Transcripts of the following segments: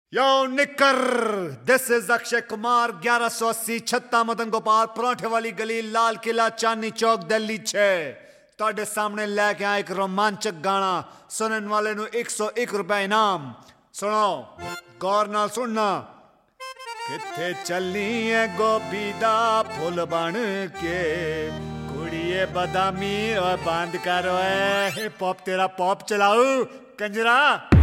यो निकर, this is Akshay Kumar. 1180 छत्ता मदन गोपाल, पराठे वाली गली, लाल किला, चांदनी चौक, दिल्ली 6। ਤੁਹਾਡੇ सामने लैके आया एक रोमांचक गाना। सुनने वाले ਨੂੰ 101 रुपए इनाम। सुनो, गौर नाल सुनना। किथे चलनी है गोभी दा फुल बन के, कुड़िए बदामी और बंद करो हिप हॉप, तेरा पॉप चलाऊ कंजरा।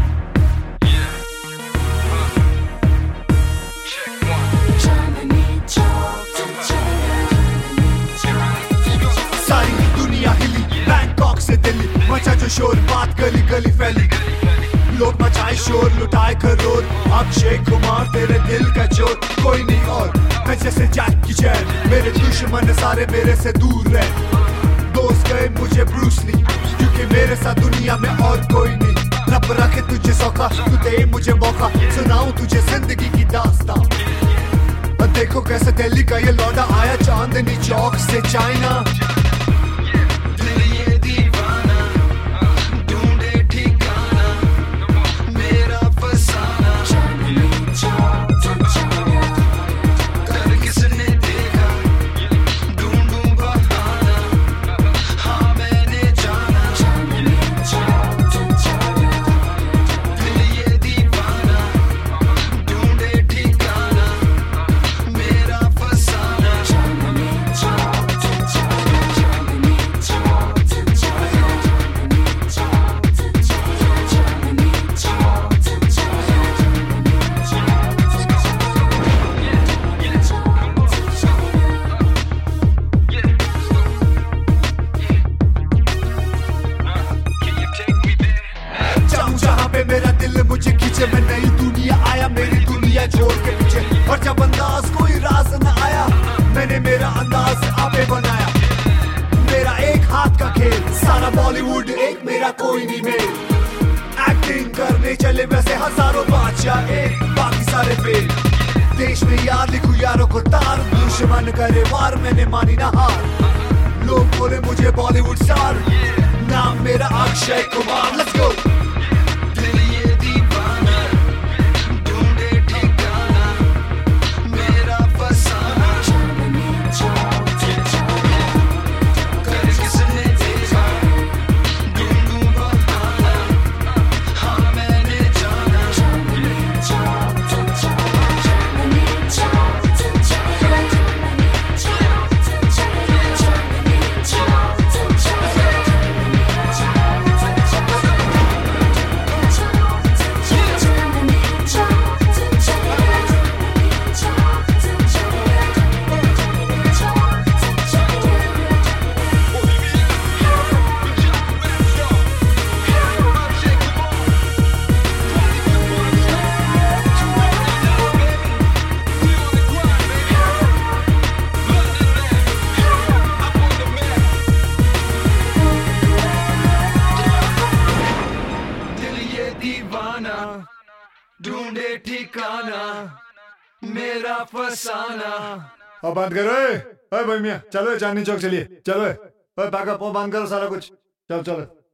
सारी दुनिया हिली, बैंकॉक से दिल्ली, मचा जो शोर, बात गली गली फैली। लोग मचाए शोर, लुटाए करोड़। अक्षय कुमार तेरे दिल का चोर, कोई नहीं और मैं जैसे जैक की चैन। मेरे दुश्मन सारे मेरे से दूर रहे, दोस्त गए मुझे ब्रूस ली, क्योंकि मेरे साथ दुनिया में और कोई नहीं। रब रखे तुझे सौखा, तू दे मुझे मौका, सुनाऊं तुझे जिंदगी की दास्तां। देखो कैसे दिल्ली का ये लौंडा आया चांदनी चौक से चाइना। मेरा दिल मुझे खींचे, मैं नई दुनिया आया, मेरी दुनिया छोड़ के पीछे। और जब अंदाज कोई राज न आया, मैंने मेरा अंदाज आपे बनाया। मेरा एक हाथ का खेल, सारा बॉलीवुड एक, मेरा कोई नहीं मेल। एक्टिंग करने चले वैसे हजारों बादशाह, एक बाकी सारे फेल। देश में यार लिखूं यारों को तार, दुश्मन करे वार, मैंने मानी ना हार। लोग बोले मुझे बॉलीवुड स्टार, नाम मेरा अक्षय कुमार। Let's go. ढूंढे ठिकाना मेरा फसाना। अब बंद करो। भाई मियां चलो, चांदनी चौक चलिए, चलो। पैकअप बंद करो सारा कुछ, चलो चलो।